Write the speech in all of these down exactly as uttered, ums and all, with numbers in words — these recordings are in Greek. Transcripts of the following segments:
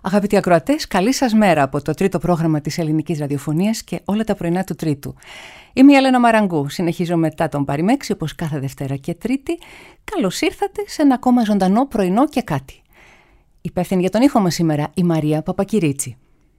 Αγαπητοί ακροατές, καλή σας μέρα από το τρίτο πρόγραμμα της ελληνικής ραδιοφωνίας και όλα τα πρωινά του Τρίτου. Είμαι η Έλενα Μαραγκού, συνεχίζω μετά τον Παριμέξη όπως κάθε Δευτέρα και Τρίτη. Καλώς ήρθατε σε ένα ακόμα ζωντανό πρωινό και κάτι. Υπεύθυνη για τον ήχο μας σήμερα η Μαρία Παπακυρίτσι.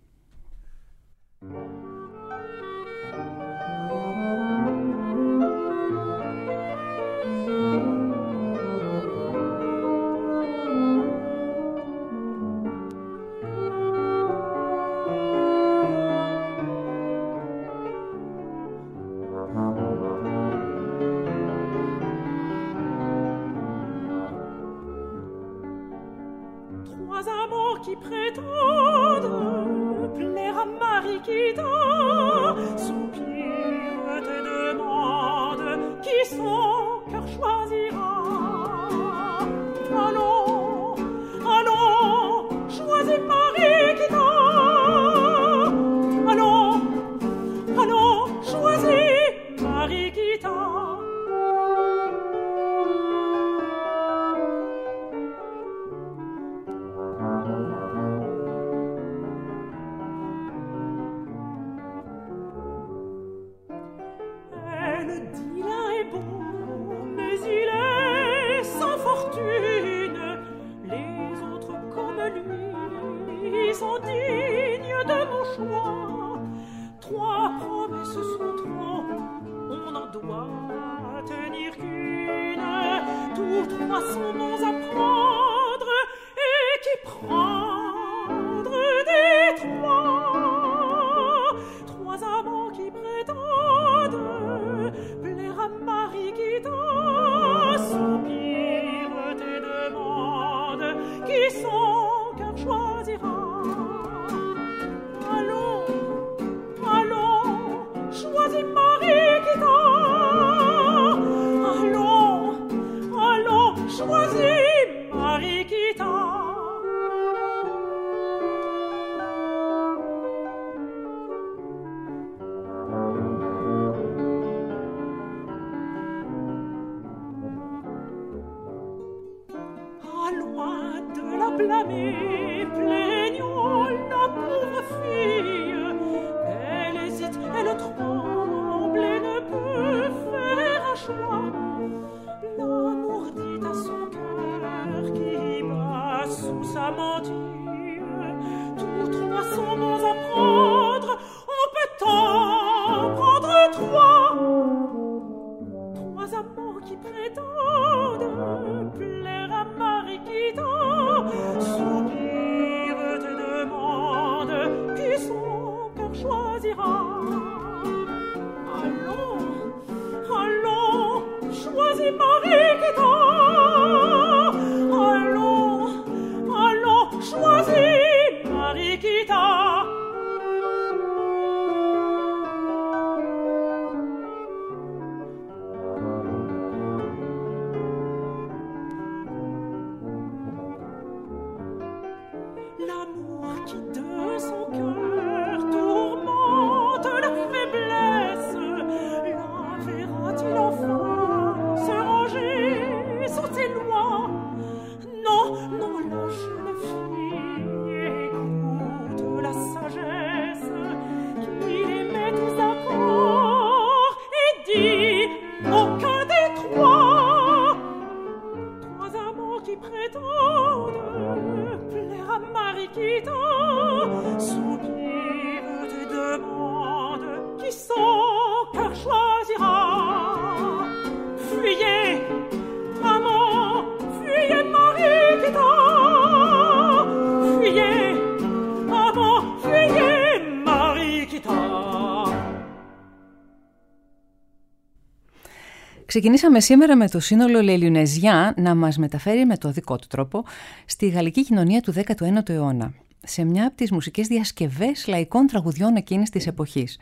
Ξεκινήσαμε σήμερα με το σύνολο Λελιουνεζιά να μας μεταφέρει με το δικό του τρόπο στη γαλλική κοινωνία του δέκατου ένατου αιώνα, σε μια από τις μουσικές διασκευές λαϊκών τραγουδιών εκείνης της εποχής,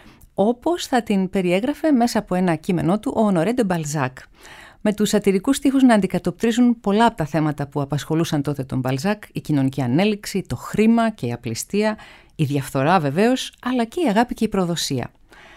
όπως θα την περιέγραφε μέσα από ένα κείμενό του ο Honoré de Balzac, με τους σατιρικούς στίχους να αντικατοπτρίζουν πολλά από τα θέματα που απασχολούσαν τότε τον Balzac, η κοινωνική ανέλυξη, το χρήμα και η απληστία, η διαφθορά βεβαίως, αλλά και η αγάπη και η προδοσία.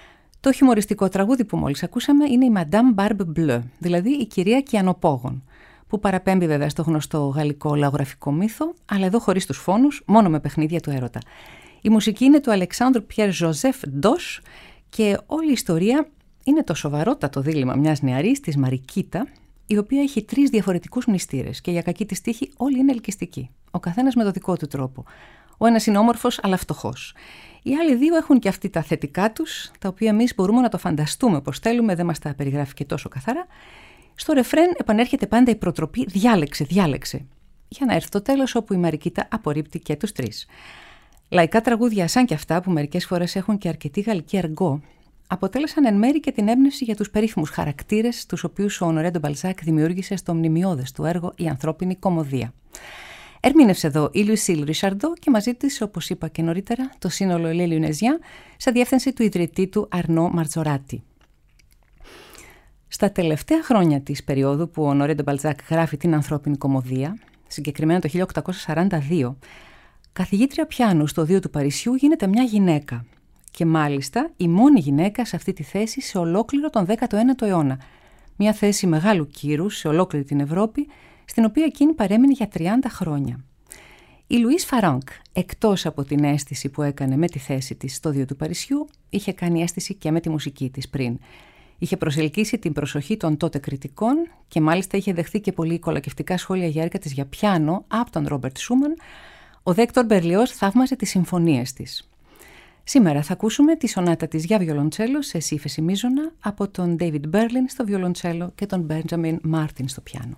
Το χιουμοριστικό τραγούδι που μόλις ακούσαμε είναι η Madame Barbe Bleue, δηλαδή η κυρία Κιανοπόγων, που παραπέμπει βέβαια στο γνωστό γαλλικό λαογραφικό μύθο, αλλά εδώ χωρίς τους φόνους, μόνο με παιχνίδια του έρωτα. Η μουσική είναι του Αλεξάνδρου Πιέρ Ζωζέφ Ντος και όλη η ιστορία είναι το σοβαρότατο δίλημμα μιας νεαρής, της Μαρικίτα, η οποία έχει τρεις διαφορετικούς μνηστήρες και για κακή της τύχη όλοι είναι ελκυστικοί, ο καθένας με το δικό του τρόπο. Ο ένας είναι όμορφος αλλά φτωχός. Οι άλλοι δύο έχουν και αυτοί τα θετικά τους, τα οποία εμείς μπορούμε να το φανταστούμε όπως θέλουμε, δεν μας τα περιγράφει και τόσο καθαρά. Στο ρεφρέν επανέρχεται πάντα η προτροπή «διάλεξε, διάλεξε», για να έρθει το τέλος όπου η Μαρικίτα απορρίπτει και τους τρεις. Λαϊκά τραγούδια σαν και αυτά, που μερικές φορές έχουν και αρκετή γαλλική αργό, αποτέλεσαν εν μέρει και την έμπνευση για τους περίφημους χαρακτήρες, τους οποίους ο Ονορέ ντε Μπαλζάκ δημιούργησε στο μνημειώδες του έργο «Η ανθρώπινη κωμωδία». Ερμήνευσε εδώ η Λουσίλ Ρισαρντό και μαζί της, όπως είπα και νωρίτερα, το σύνολο Les Lunésiens, σε διεύθυνση του ιδρυτή του Αρνό Μαρτζοράτη. Στα τελευταία χρόνια της περίοδου που ο Ονορέ ντε Μπαλζάκ γράφει την ανθρώπινη κωμωδία, συγκεκριμένα το χίλια οκτακόσια σαράντα δύο, καθηγήτρια πιάνου στο Οδείο του Παρισιού γίνεται μια γυναίκα. Και μάλιστα η μόνη γυναίκα σε αυτή τη θέση σε ολόκληρο τον δέκατο ένατο αιώνα. Μια θέση μεγάλου κύρους σε ολόκληρη την Ευρώπη, στην οποία εκείνη παρέμεινε για τριάντα χρόνια. Η Λουίς Φαράνκ, εκτός από την αίσθηση που έκανε με τη θέση της στο Οδείο του Παρισιού, είχε κάνει αίσθηση και με τη μουσική της πριν. Είχε προσελκύσει την προσοχή των τότε κριτικών και μάλιστα είχε δεχθεί και πολύ κολακευτικά σχόλια για έργα της για πιάνο από τον Ρόμπερτ Σούμαν. Ο Δέκτορ Μπερλιός θαύμαζε τις συμφωνίες της. Σήμερα θα ακούσουμε τη σονάτα της για βιολοντσέλο σε σι ύφεση μείζωνα από τον David Berlin στο βιολοντσέλο και τον Benjamin Martin στο πιάνο.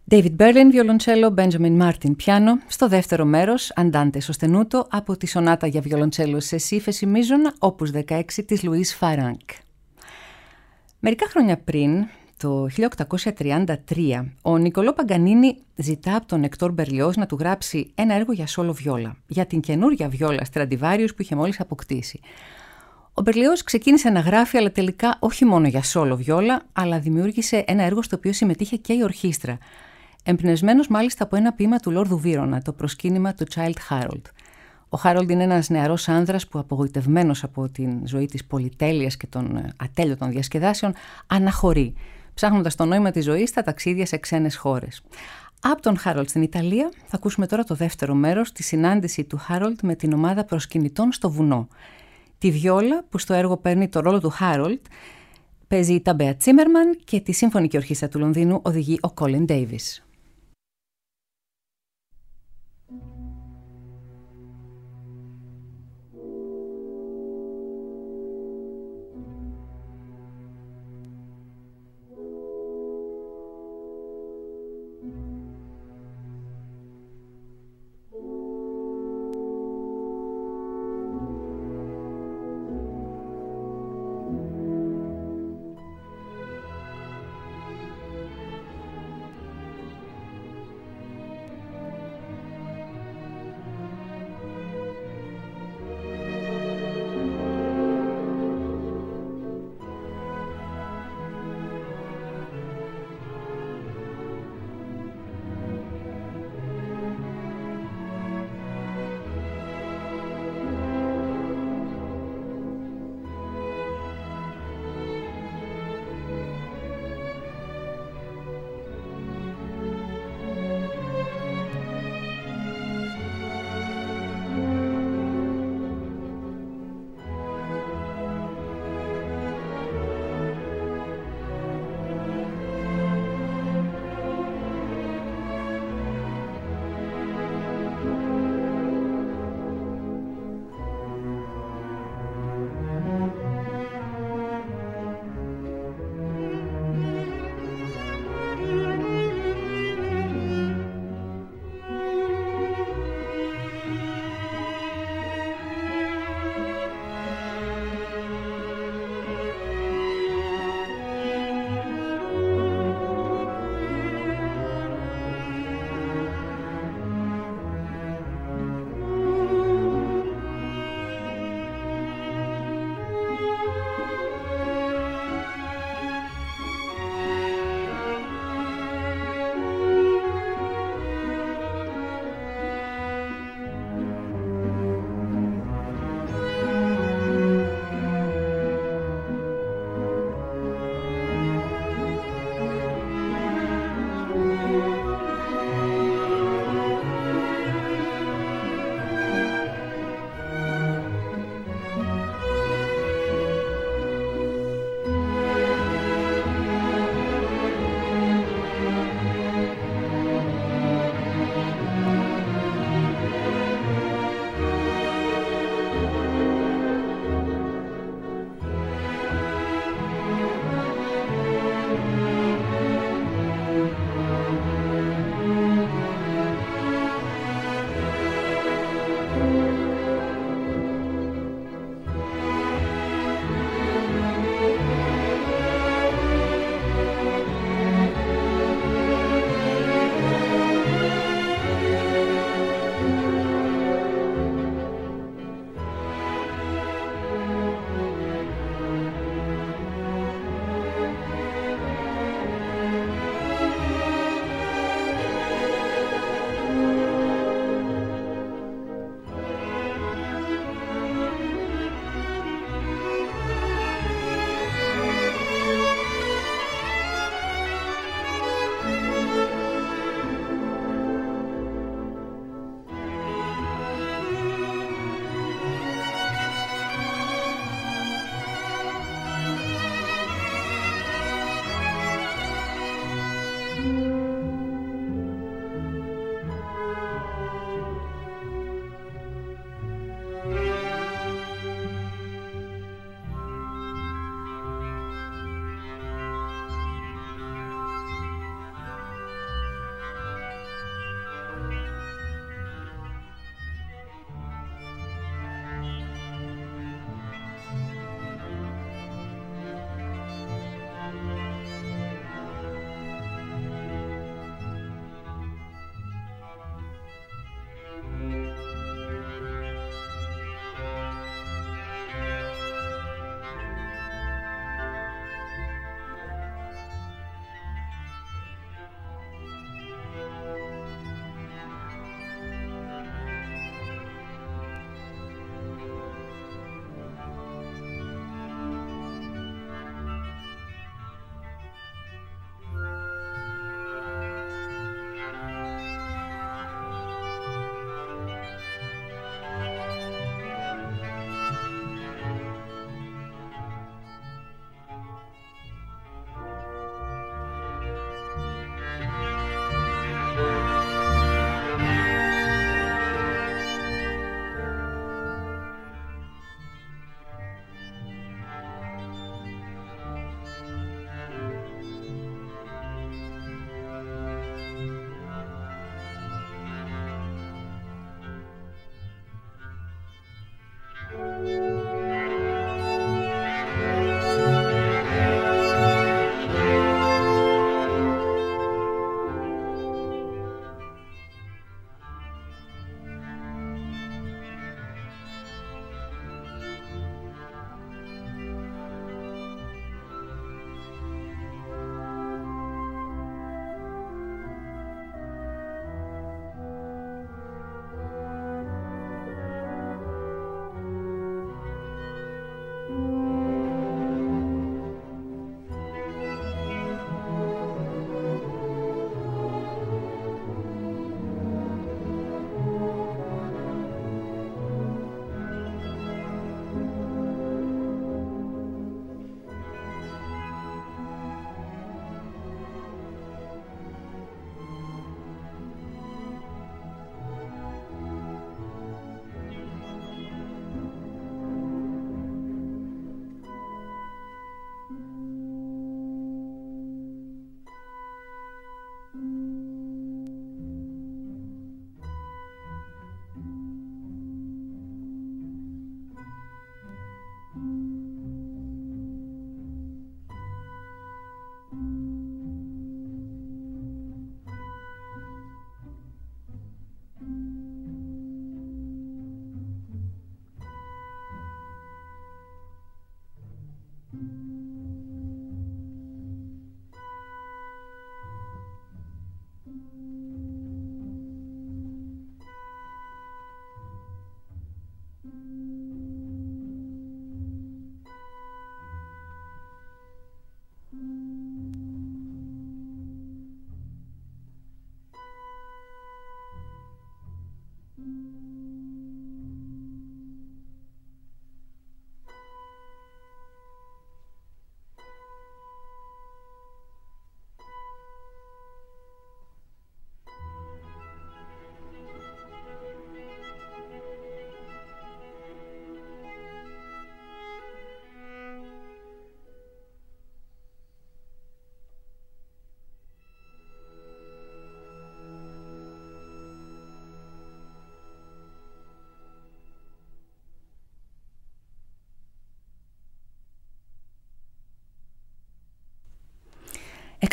David Berlin, βιολοντσέλο, Benjamin Martin, πιάνο. Στο δεύτερο μέρος, Andante sostenuto από τη σονάτα για βιολοντσέλο σε σι φεση μείζωνα, όπους δεκαέξι της Louise Farrenc. Μερικά χρόνια πριν, το χίλια οκτακόσια τριάντα τρία, ο Νικολό Παγκανίνη ζητά από τον Εκτόρ Μπερλιόζ να του γράψει ένα έργο για σόλο βιόλα, για την καινούρια βιόλα Stradivarius που είχε μόλις αποκτήσει. Ο Μπερλιόζ ξεκίνησε να γράφει, αλλά τελικά όχι μόνο για σόλο βιόλα, αλλά δημιούργησε ένα έργο στο οποίο συμμετείχε και η ορχήστρα. Εμπνευσμένος μάλιστα από ένα ποίημα του Λόρδου Βίρονα, το προσκύνημα του Childe Harold. Ο Χάρολντ είναι ένας νεαρός άνδρας που, απογοητευμένος από την ζωή της πολυτέλειας και των ατέλειωτων διασκεδάσεων, αναχωρεί, ψάχνοντας το νόημα της ζωής στα ταξίδια σε ξένες χώρες. Από τον Χάρολντ στην Ιταλία θα ακούσουμε τώρα το δεύτερο μέρος, τη συνάντηση του Χάρολντ με την ομάδα προσκυνητών στο βουνό. Τη βιόλα που στο έργο παίρνει το ρόλο του Χάρολντ παίζει η Ταμπέα Τσίμερμαν και τη Σύμφωνική Ορχήστρα του Λονδίνου οδηγεί ο Κόλιν Ντέιβις.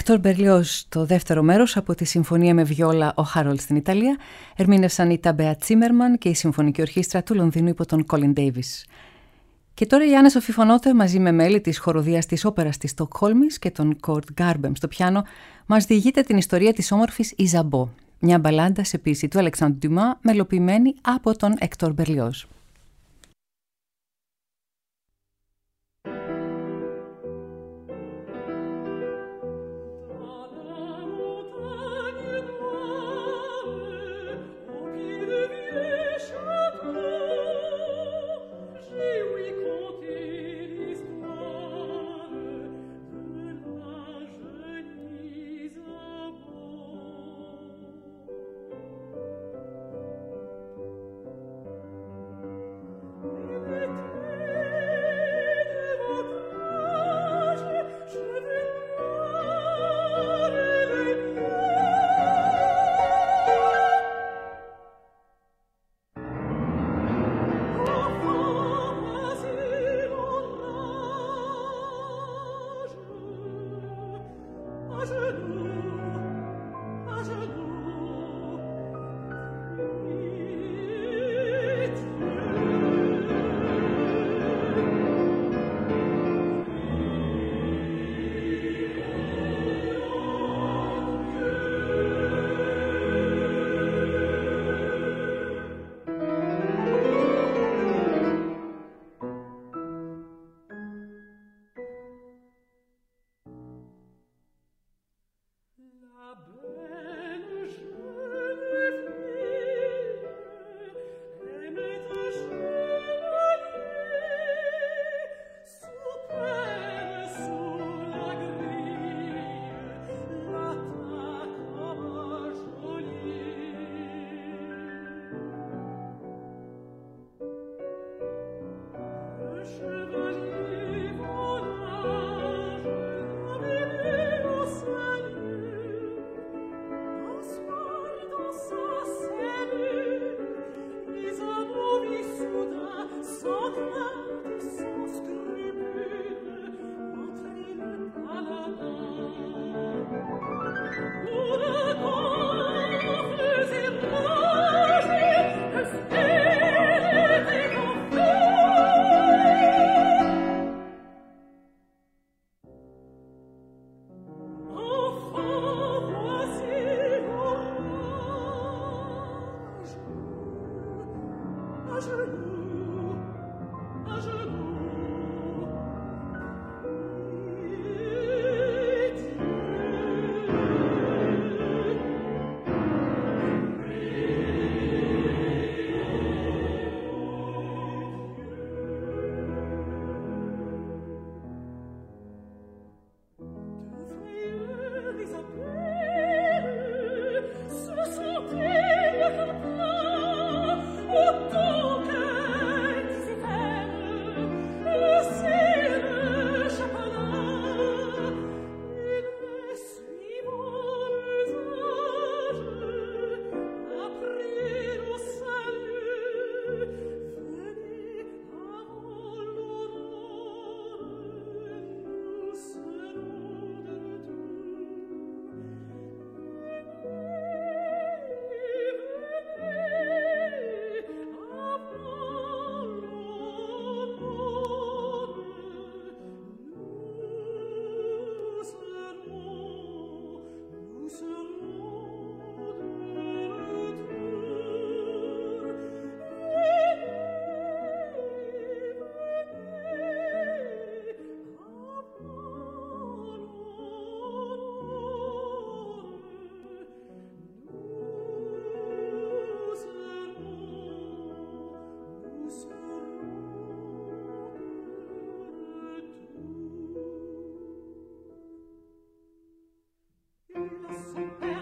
Έκτορ Μπερλιόζ, το δεύτερο μέρος από τη συμφωνία με βιόλα «Ο Χάρολτ» στην Ιταλία, ερμήνευσαν η Ταμπέα Τσίμερμαν και η Συμφωνική Ορχήστρα του Λονδίνου υπό τον Κόλιν Ντέιβις. Και τώρα η Άννα Σοφή Φωνότε, μαζί με μέλη της χοροδίας της όπερας της Στοκχόλμης και τον Κορτ Γκάρμπεμ στο πιάνο, μας διηγείται την ιστορία της όμορφης Ιζαμπό, μια μπαλάντα σε ποίηση του Αλεξάνδρου Ντουμά, μελοποιημένη από τον Έκτορ Μπερλιόζ. Son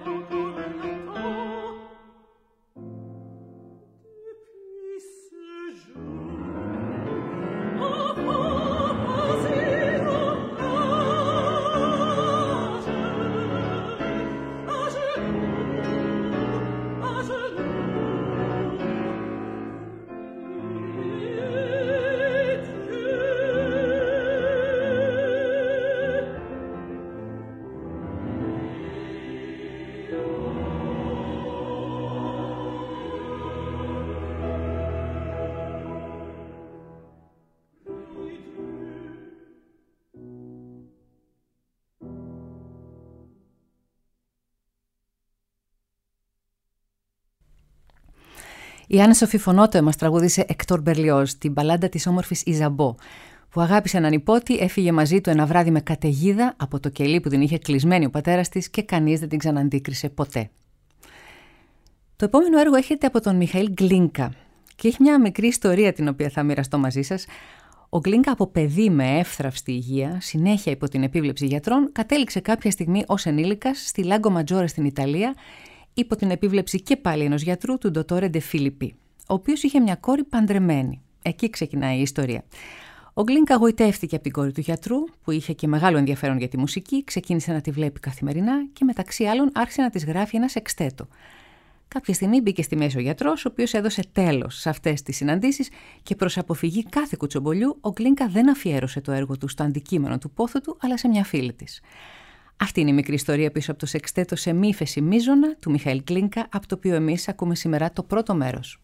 Η Άννα Σοφή Φωνότο μας τραγούδισε Εκτόρ Μπερλιόζ, την μπαλάντα της όμορφης Ιζαμπό, που αγάπησε έναν υπότη, έφυγε μαζί του ένα βράδυ με καταιγίδα από το κελί που την είχε κλεισμένη ο πατέρας της και κανείς δεν την ξαναντίκρισε ποτέ. Το επόμενο έργο έρχεται από τον Μιχαήλ Γκλίνκα και έχει μια μικρή ιστορία την οποία θα μοιραστώ μαζί σας. Ο Γκλίνκα από παιδί με εύθραυστη υγεία, συνέχεια υπό την επίβλεψη γιατρών, κατέληξε κάποια στιγμή ως ενήλικας στη Λάγκο Ματζόρε στην Ιταλία, υπό την επίβλεψη και πάλι ενός γιατρού, του Ντοτόρε Ντε Φίλιππι, ο οποίος είχε μια κόρη παντρεμένη. Εκεί ξεκινάει η ιστορία. Ο Γκλίνκα γοητεύτηκε από την κόρη του γιατρού, που είχε και μεγάλο ενδιαφέρον για τη μουσική, ξεκίνησε να τη βλέπει καθημερινά και μεταξύ άλλων άρχισε να της γράφει ένα σεξτέτο. Κάποια στιγμή μπήκε στη μέση ο γιατρός, ο οποίος έδωσε τέλος σε αυτές τις συναντήσεις και προς αποφυγή κάθε κουτσομπολιού, ο Γκλίνκα δεν αφιέρωσε το έργο του στο αντικείμενο του πόθου του, αλλά σε μια φίλη της. Αυτή είναι η μικρή ιστορία πίσω από το σεξτέτο σε μη ύφεση μείζωνα του Μιχαήλ Γκλίνκα, από το οποίο εμείς ακούμε σήμερα το πρώτο μέρος.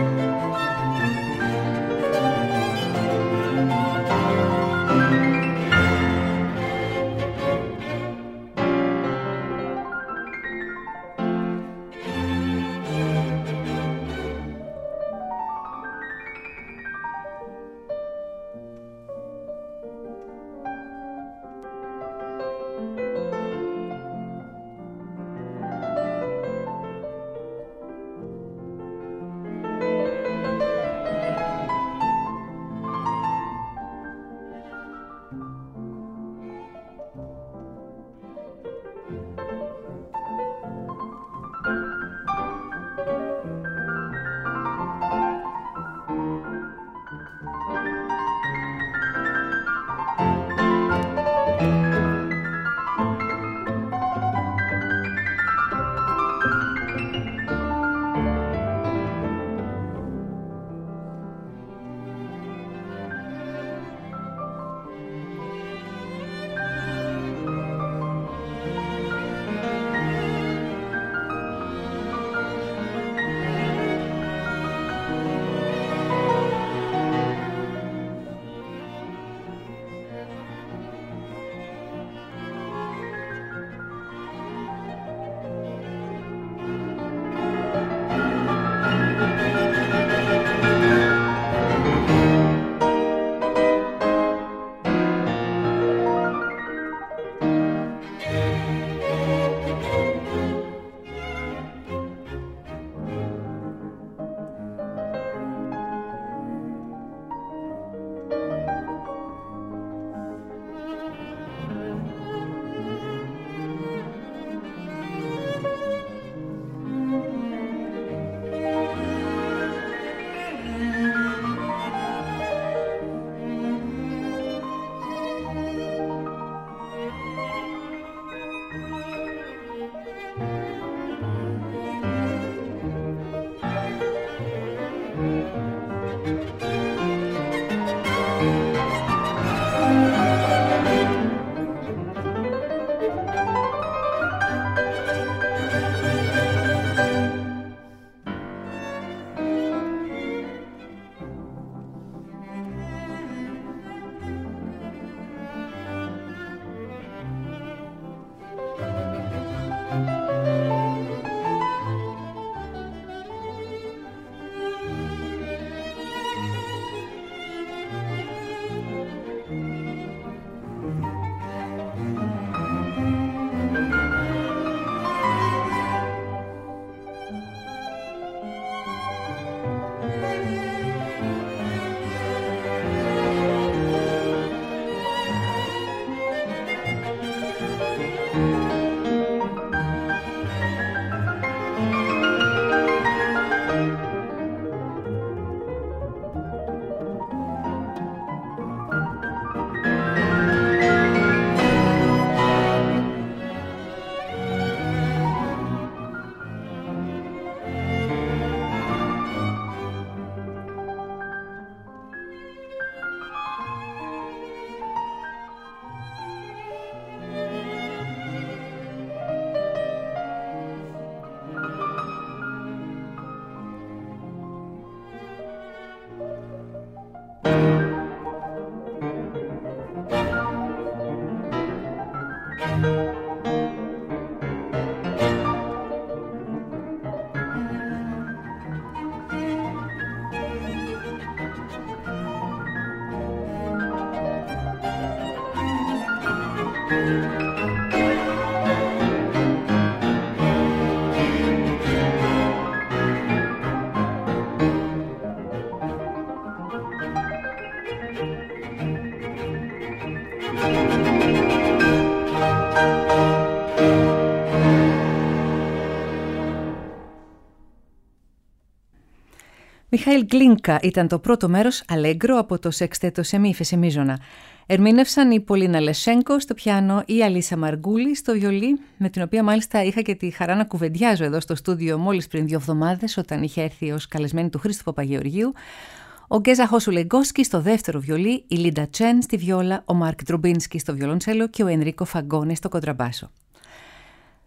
Μιχαήλ Γκλίνκα ήταν το πρώτο μέρος Αλέγκρο από το σεξτέτο σε μη φεσεμίζωνα. Ερμήνευσαν η Πολίνα Λεσένκο στο πιάνο, η Αλίσα Μαργκούλη στο βιολί, με την οποία μάλιστα είχα και τη χαρά να κουβεντιάζω εδώ στο στούντιο μόλις πριν δύο εβδομάδες, όταν είχε έρθει ως καλεσμένη του Χρήστο Παπαγεωργίου. Ο Γκέζα Χόσου-Λεγκόσκι στο δεύτερο βιολί, η Λίντα Τσέν στη βιόλα, ο Μάρκ Ντρομπίνσκι στο βιολοντσέλο και ο Ενρίκο Φαγκόνε στο κοντραμπάσο.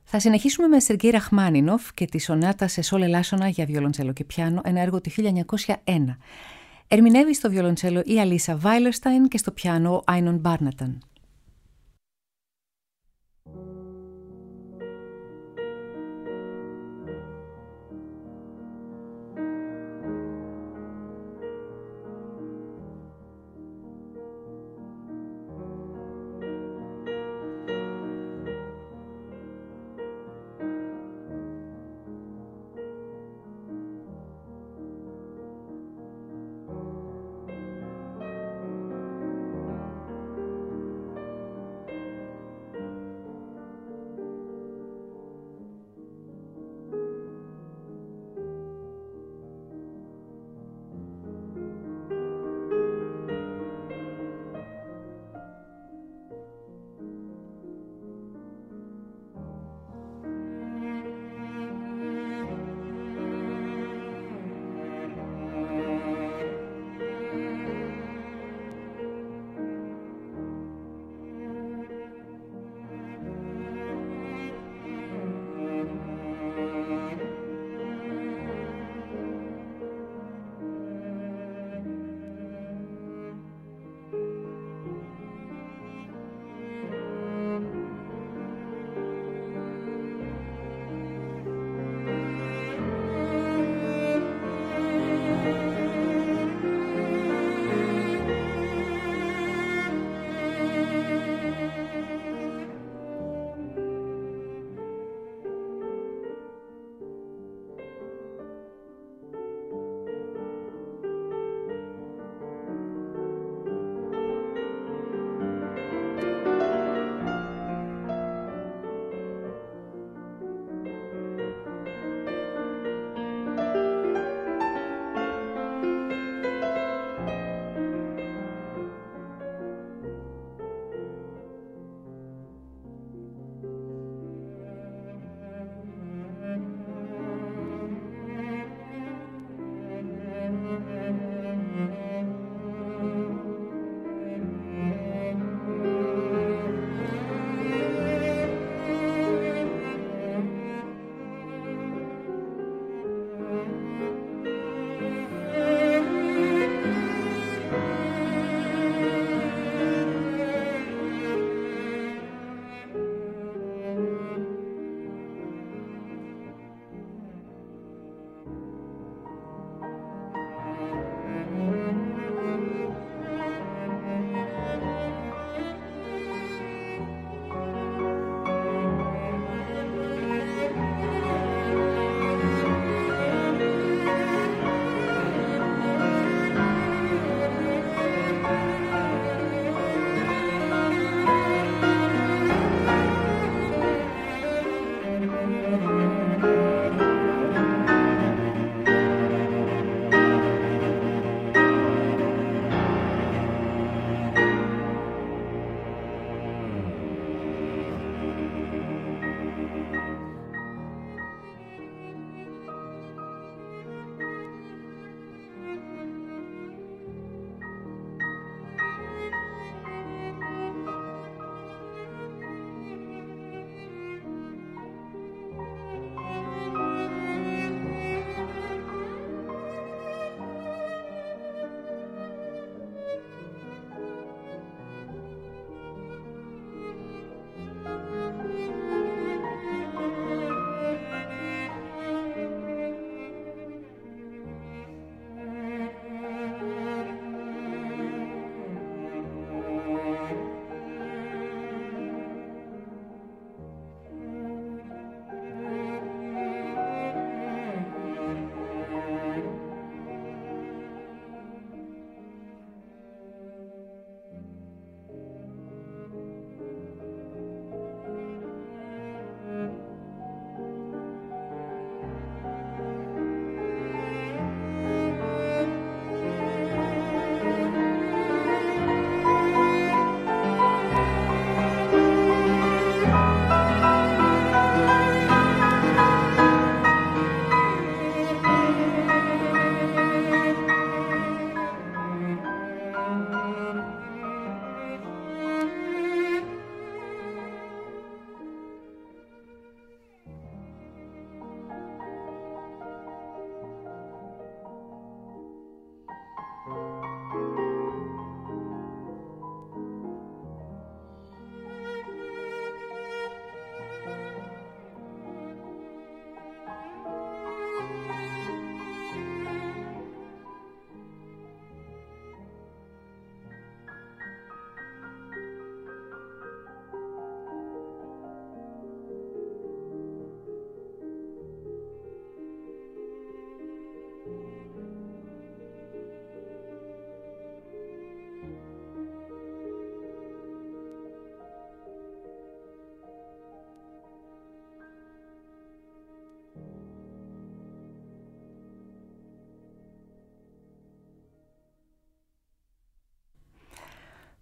Θα συνεχίσουμε με Σεργέη Ραχμάνινοφ και τη σονάτα σε σόλ ελάσσονα για βιολοντσέλο και πιάνο, ένα έργο του χίλια εννιακόσια ένα. Ερμηνεύει στο βιολοντσέλο η Αλίσα Βάιλερστάιν και στο πιάνο ο Άινον Μπάρναταν.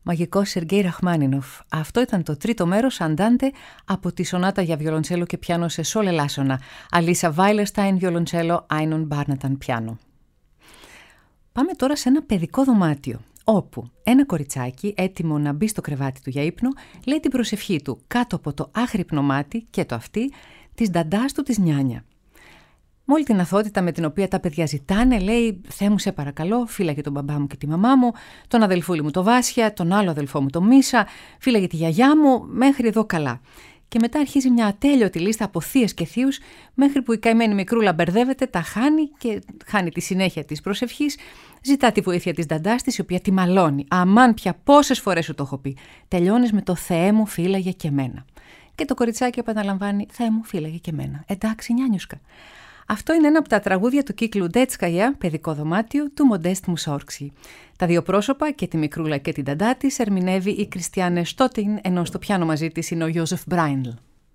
Μαγικός Σεργέι Ραχμάνινοφ. Αυτό ήταν το τρίτο μέρος Αντάντε από τη σονάτα για βιολοντσέλο και πιάνο σε σόλ ελάσσονα. Αλίσα Βάιλερστάιν βιολοντσέλο, Άινον Μπάρναταν πιάνο. Πάμε τώρα σε ένα παιδικό δωμάτιο, όπου ένα κοριτσάκι έτοιμο να μπει στο κρεβάτι του για ύπνο λέει την προσευχή του κάτω από το άχρυπνο μάτι και το αυτί της νταντάς του της νιάνια. Με όλη την αθότητα με την οποία τα παιδιά ζητάνε, λέει «Θεέ μου σε παρακαλώ, φύλαγε τον μπαμπά μου και τη μαμά μου, τον αδελφούλη μου το Βάσια, τον άλλο αδελφό μου το Μίσα, φύλαγε τη γιαγιά μου, μέχρι εδώ καλά». Και μετά αρχίζει μια ατέλειωτη λίστα από θείες και θείους, μέχρι που η καημένη μικρούλα μπερδεύεται, τα χάνει και χάνει τη συνέχεια της προσευχής, ζητά τη βοήθεια της νταντάς της, η οποία τη μαλώνει. «Αμάν πια πόσες φορές σου το έχω πει, τελειώνεις με το «Θεέ μου φύλαγε και μένα». Και το κοριτσάκι επαναλαμβάνει «Θεέ μου φύλαγε και μένα». Εντάξει νιάνιουσκα. Αυτό είναι ένα από τα τραγούδια του κύκλου Ντέτσκαγια, παιδικό δωμάτιο, του Μοντέστ Μουσόρξι. Τα δύο πρόσωπα, και τη μικρούλα και την νταντά της, ερμηνεύει η Κριστιάνε Στότιν, ενώ στο πιάνο μαζί της είναι ο Γιώζεφ Μπράιντλ.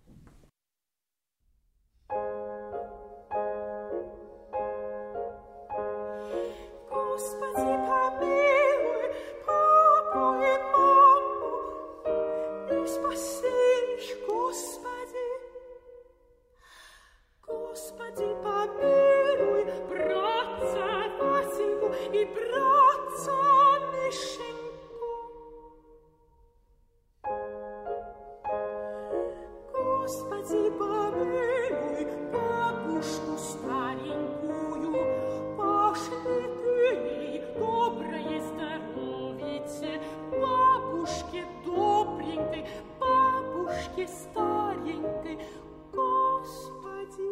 Господи, помилуй, братца Васеньку и братца Мишеньку. Господи, помилуй, бабушку старенькую, пошли ты ей доброе здоровье, бабушке добренькой, бабушке старенькой, Господи.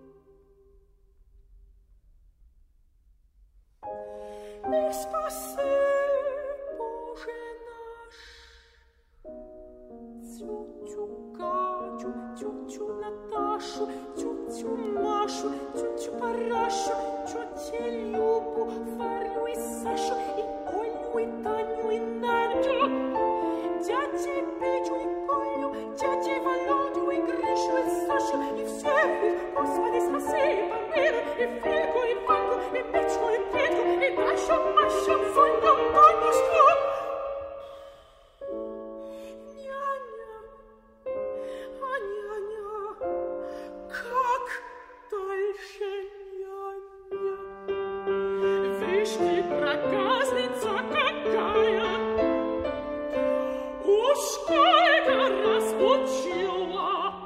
И спаси, Боже наш, тетю Катю, тетю Наташу, тетю Машу, тетю Парашу, тетю Любу, Варю и Сашу, и Олю, и Таню, и Надю, дядю Петю и Колю, дядю Володю, и Гришу, и Сашу, и всех их, Господи, спаси и помилуй, и Фрику, и Ваньку, и Петьку, и Петьку, и Дашу, Машу, Соню, Танюшку. Няня, а няня, как дальше, няня? Вишь ты, проказница какая, уж сколько раз учила.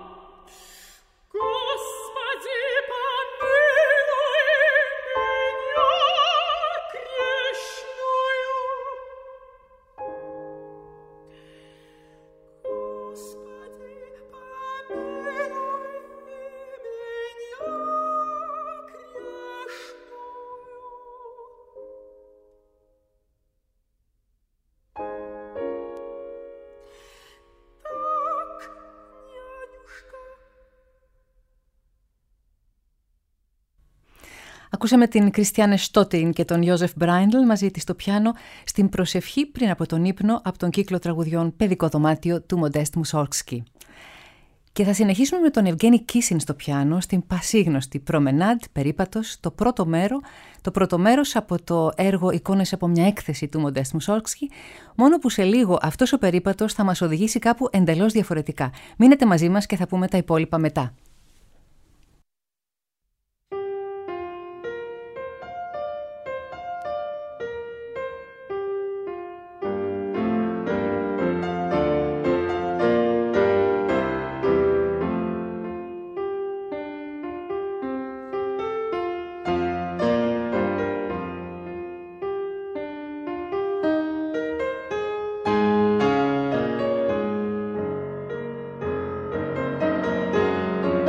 Господи, помилуй меня грешную. Господи, помилуй меня грешную. Так, нянюшка. Ακούσαμε την Κριστιάνε Στότιν και τον Γιώζεφ Μπράιντλ μαζί της στο πιάνο στην προσευχή πριν από τον ύπνο από τον κύκλο τραγουδιών «Παιδικό δωμάτιο» του Μοντέστ Μουσόρξι. Και θα συνεχίσουμε με τον Ευγένη Κίσιν στο πιάνο στην πασίγνωστη «Προμενάντ», περίπατος, το πρώτο μέρο, το πρώτο μέρος από το έργο «Εικόνες από μια έκθεση» του Μοντέστ Μουσόρξι, μόνο που σε λίγο αυτός ο περίπατος θα μας οδηγήσει κάπου εντελώς διαφορετικά. Μείνετε μαζί μας και θα πούμε τα υπόλοιπα μετά. Thank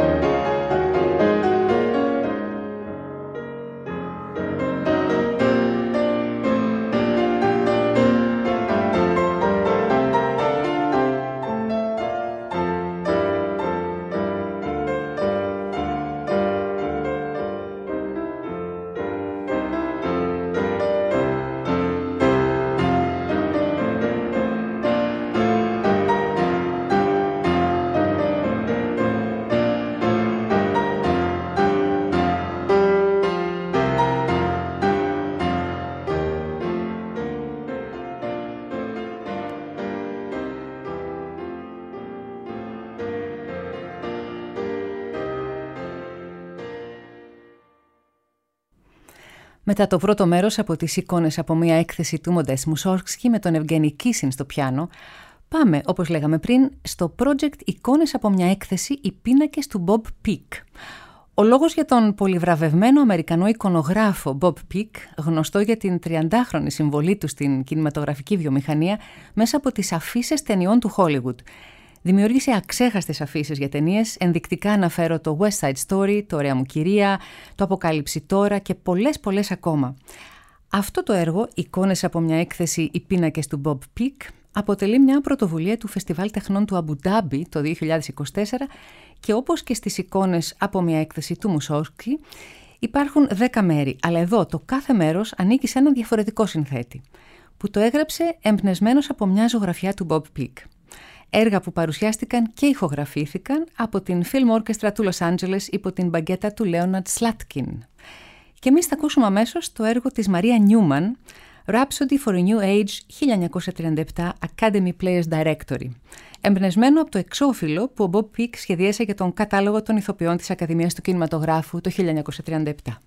Μετά το πρώτο μέρος από τις εικόνες από μια έκθεση του Μοντέστ Μουσόργκσκι με τον Ευγένη Κίσιν στο πιάνο, πάμε, όπως λέγαμε πριν, στο project «Εικόνες από μια έκθεση, οι πίνακες του Bob Peak». Ο λόγος για τον πολυβραβευμένο Αμερικανό εικονογράφο Bob Peak, γνωστό για την τριαντάχρονη συμβολή του στην κινηματογραφική βιομηχανία μέσα από τις αφίσες ταινιών του Hollywood. Δημιούργησε αξέχαστες αφίσες για ταινίες, ενδεικτικά αναφέρω το West Side Story, το Ωραία μου κυρία, το Αποκάλυψη τώρα και πολλές πολλές ακόμα. Αυτό το έργο, «Εικόνες από μια έκθεση, οι πίνακες του Bob Peak», αποτελεί μια πρωτοβουλία του Φεστιβάλ Τεχνών του Αμπουντάμπι το δύο χιλιάδες είκοσι τέσσερα και όπως και στις εικόνες από μια έκθεση του Μουσόργκσκι υπάρχουν δέκα μέρη, αλλά εδώ το κάθε μέρος ανήκει σε έναν διαφορετικό συνθέτη, που το έγραψε εμπνευσμένος από μια ζωγραφιά του Bob Peak. Έργα που παρουσιάστηκαν και ηχογραφήθηκαν από την Film Orchestra του Los Angeles υπό την μπαγκέτα του Leonard Slatkin. Και εμείς θα ακούσουμε αμέσως το έργο της Μαρία Νιούμαν, Rhapsody for a New Age χίλια εννιακόσια τριάντα επτά Academy Players Directory, εμπνευσμένο από το εξώφυλλο που ο Bob Peak σχεδίασε για τον κατάλογο των ηθοποιών της Ακαδημίας του Κινηματογράφου το χίλια εννιακόσια τριάντα επτά.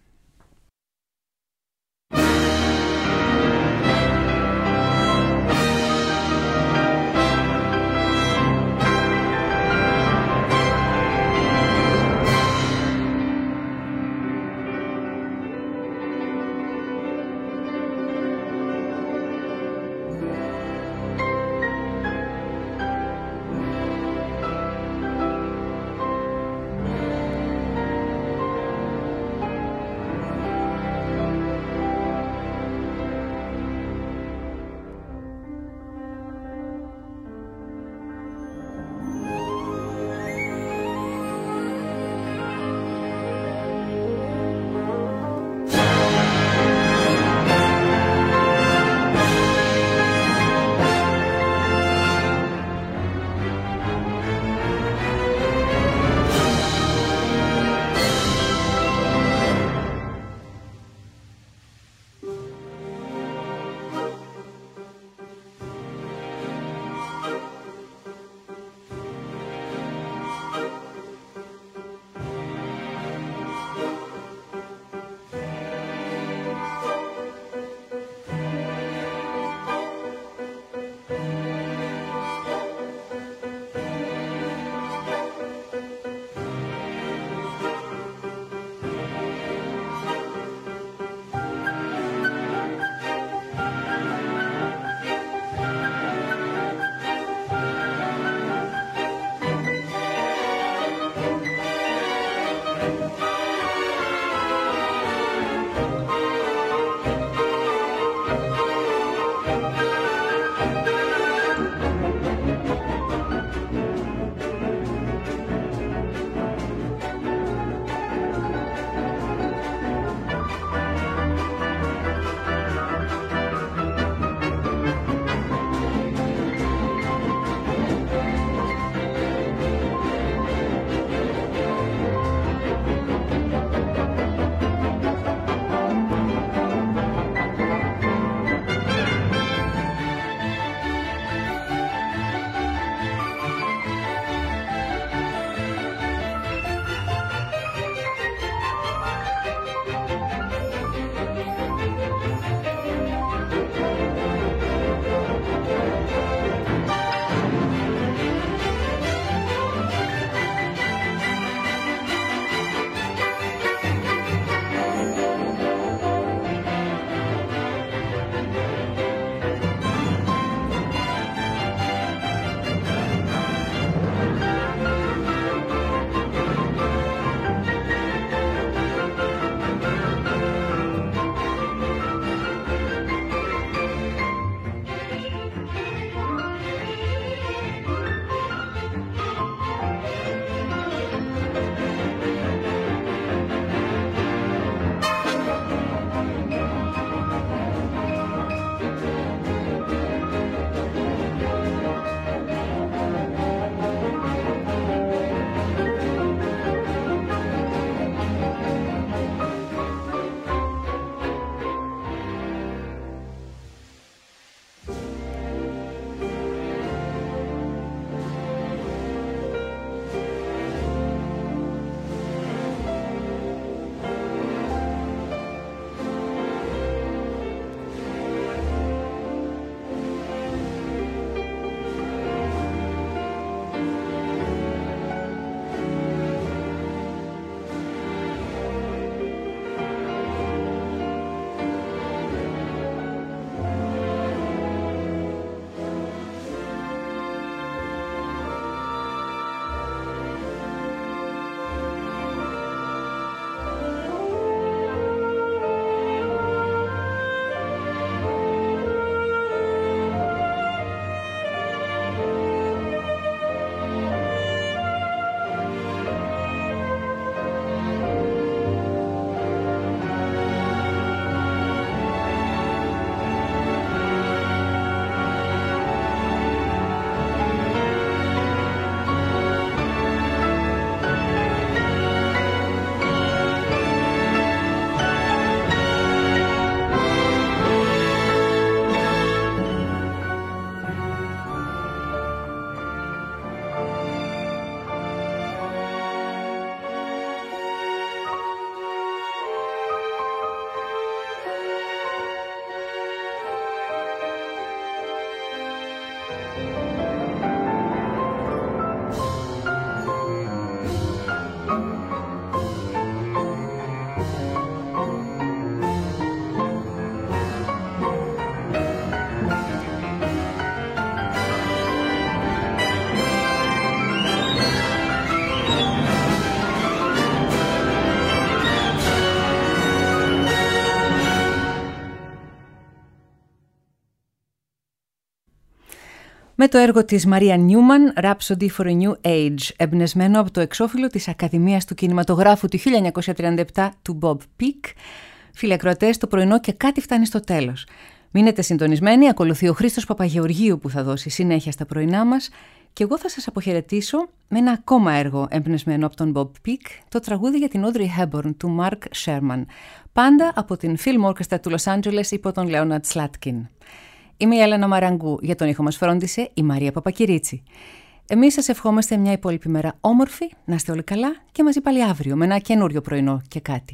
με το έργο της Μαρία Νιούμαν, Rhapsody for a New Age, εμπνευσμένο από το εξώφυλλο της Ακαδημίας του Κινηματογράφου του χίλια εννιακόσια τριάντα επτά του Bob Peak. Φίλοι ακροατές, το πρωινό και κάτι φτάνει στο τέλος. Μείνετε συντονισμένοι, ακολουθεί ο Χρήστος Παπαγεωργίου που θα δώσει συνέχεια στα πρωινά μας και εγώ θα σας αποχαιρετήσω με ένα ακόμα έργο εμπνευσμένο από τον Bob Peak, το τραγούδι για την Audrey Hepburn του Mark Sherman, πάντα από την Film Orchestra του Λος Άντζελες υπό τον Leonard Slatkin. Είμαι η Έλενα Μαραγκού, για τον ήχο μας φρόντισε η Μαρία Παπακυρίτσι. Εμείς σας ευχόμαστε μια υπόλοιπη μέρα όμορφη, να είστε όλοι καλά και μαζί πάλι αύριο με ένα καινούριο πρωινό και κάτι.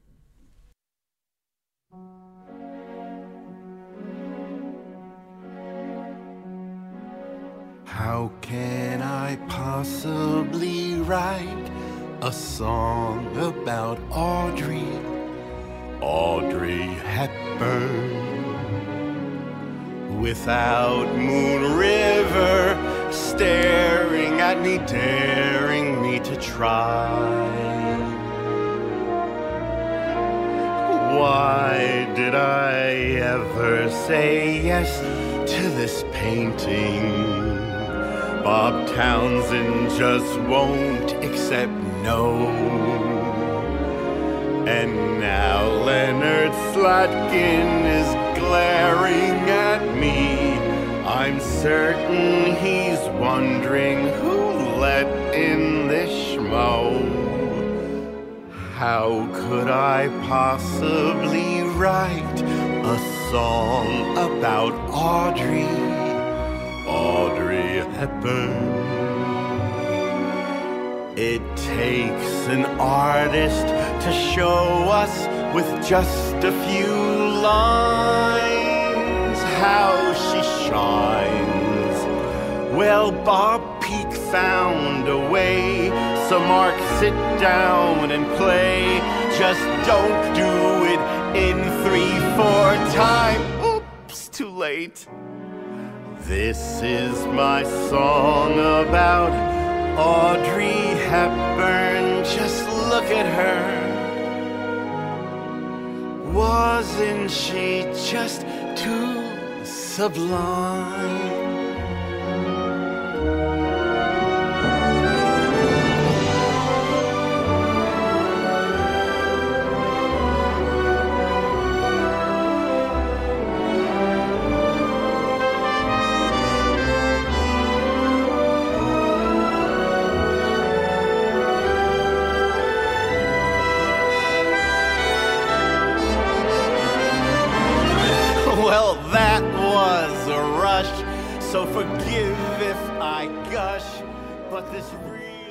How can I possibly write a song about Audrey, Audrey Hepburn, without Moon River staring at me, daring me to try? Why did I ever say yes to this painting? Bob Townsend just won't accept no. And now Leonard Slatkin is glaring at me. I'm certain he's wondering who let in this schmo. How could I possibly write a song about Audrey, Audrey Hepburn? It takes an artist to show us with just a few lines how she shines. Well, Bob Peak found a way, so Mark, sit down and play. Just don't do it in three, four time. Oops, too late. This is my song about Audrey Hepburn. Just look at her. Wasn't she just too sublime? Well, that was a rush, so forgive if I gush, but this really